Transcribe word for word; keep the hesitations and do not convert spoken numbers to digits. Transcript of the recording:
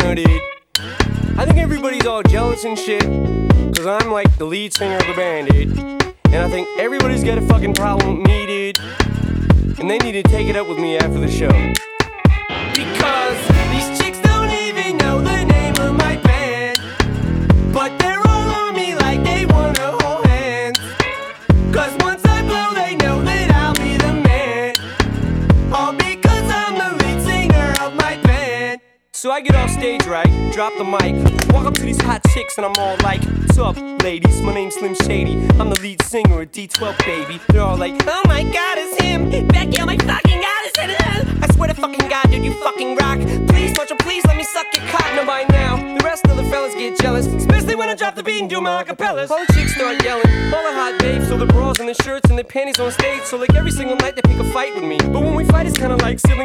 singer, dude. I think everybody's all jealous and shit, cause I'm like the lead singer of the band, dude. And I think everybody's got a fucking problem with me, dude. And they need to take it up with me after the show. Because these chicks don't even know the name of my band, but they're all on me like they wanna hold hands. Cause once I blow they know that I'll be the man, all because I'm the lead singer of my band. So I get off stage right, drop the mic, walk up to these hot chicks and I'm all like, what's up ladies, my name's Slim Shady, I'm the lead singer of D twelve, baby. They're all like, oh my god, it's him, Becky, oh my fucking god, it's him. I swear to fucking god, dude, you fucking rock. Please, Marshall, please let me suck your cock. Now by now, the rest of the fellas get jealous, especially when I drop the beat and do my acapellas. All the chicks start yelling, all the hot babes, so the bras and the shirts and the panties on stage. So like every single night they pick a fight with me, but when we fight it's kinda like sibling